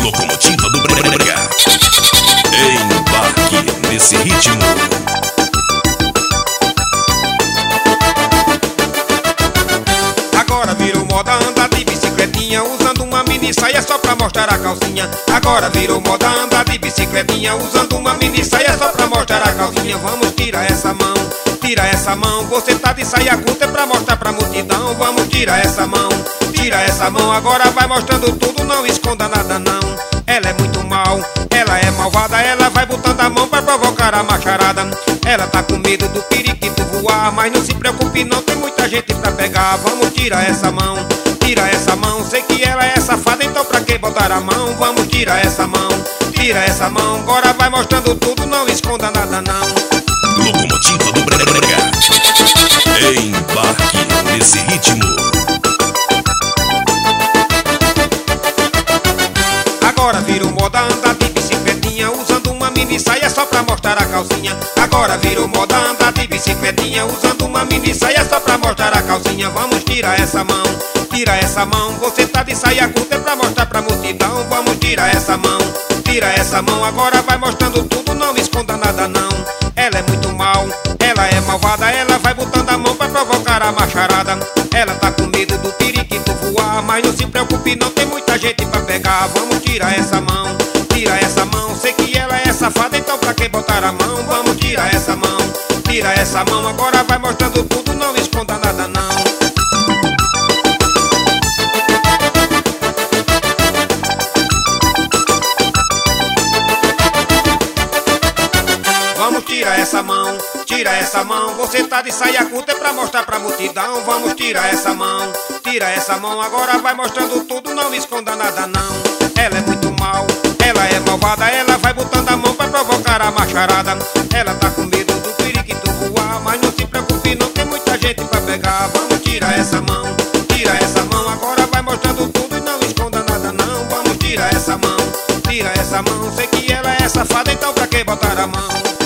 Locomotiva do Brega. Embarque nesse ritmo. Agora virou moda andar de bicicletinha, usando uma mini saia só pra mostrar a calcinha. Agora virou moda andar de bicicletinha, usando uma mini saia só pra mostrar a calcinha. Vamos tirar essa mão, tira essa mão. Você tá de saia curta é pra mostrar pra multidão. Vamos tirar essa mão, tira essa mão. Agora vai mostrando tudo, não esconda nada não. Ela é muito mal, ela é malvada, ela vai botando a mão pra provocar a macharada. Ela tá com medo do periquito voar, mas não se preocupe não, tem muita gente pra pegar. Vamos tirar essa mão, tira essa mão. Sei que ela é safada, então pra que botar a mão? Vamos tirar essa mão, tira essa mão. Agora vai mostrando tudo, não esconda nada não. Locomotiva do Brega. Embarque nesse ritmo. Agora virou moda andar de bicicletinha, usando uma mini saia só pra mostrar a calcinha. Agora virou moda andar de bicicletinha, usando uma mini saia só pra mostrar a calcinha. Vamos tirar essa mão, tira essa mão. Você tá de saia curta é pra mostrar pra multidão. Vamos tirar essa mão, tira essa mão. Agora vai mostrando tudo, não esconda nada não. Ela é muito mal, ela é malvada, ela vai botando a mão pra provocar a macharada. Ela tá com medo do periquito voar, mas não se preocupe não, tem muita gente pra pegar. Vamos tirar essa mão, tira essa mão. Sei que ela é safada, então pra que botar a mão? Vamos tirar essa mão, tira essa mão. Agora vai mostrando tudo, não esconda nada não. Vamos tirar essa mão, tira essa mão. Você tá de saia curta é pra mostrar pra multidão. Vamos tirar essa mão, tira essa mão. Agora vai mostrando tudo, não esconda nada não. Ela é muito mal, ela é malvada, ela vai botando a mão pra provocar a macharada. Ela tá com medo do periquito voar, mas não se preocupe não, tem muita gente pra pegar. Vamos tirar essa mão, tira essa mão. Agora vai mostrando tudo e não esconda nada não. Vamos tirar essa mão, tira essa mão. Sei que ela é safada, então pra que botar a mão?